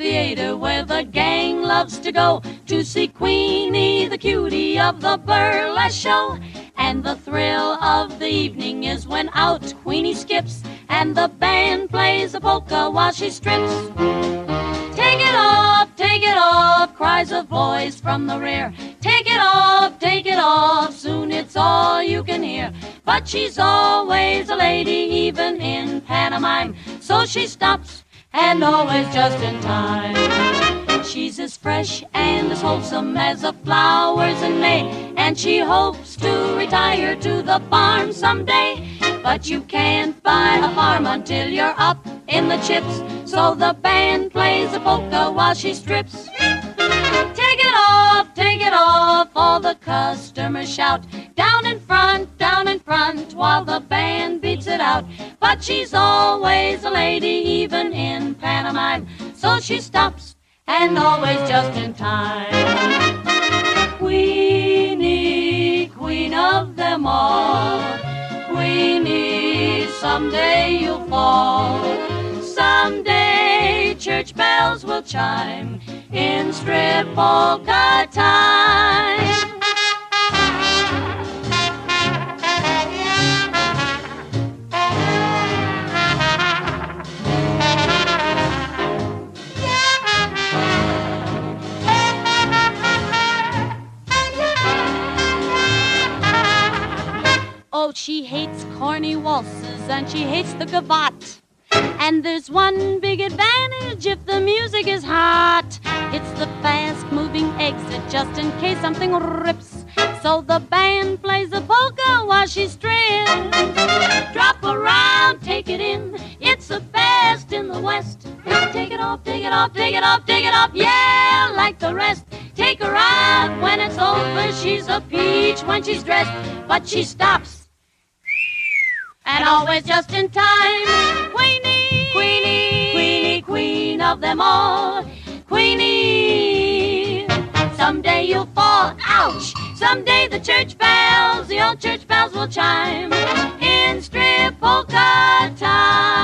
theater where the gang loves to go to see Queenie, the cutie of the burlesque show. And the thrill of the evening is when out Queenie skips and the band plays a polka while she strips. Take it off, cries a voice from the rear. Take it off, soon it's all you can hear. But she's always a lady, even in pantomime, so she stops and always just in time. She's as fresh and as wholesome as the flowers in May, and she hopes to retire to the farm someday. But you can't buy a farm until you're up in the chips, so the band plays a polka while she strips. Take it off, all the customers shout. Down in front, while the band beats it out. But she's always a lady, even in pantomime, so she stops and always just in time. Queenie, queen of them all. Queenie, someday you'll fall. Someday church bells will chime in strip polka time. Oh, she hates corny waltzes and she hates the gavotte. And there's one big advantage if the music is hot. It's the fast-moving exit just in case something rips. So the band plays the polka while she strips. Drop around, take it in, it's the best in the West. Take it off, take it off, take it off, take it off, yeah, like the rest. Take her out when it's over, she's a peach when she's dressed. But she stops, and always just in time. Queenie, Queenie, Queenie, queen of them all. Queenie, someday you'll fall, ouch. Someday the old church bells will chime in strip polka time.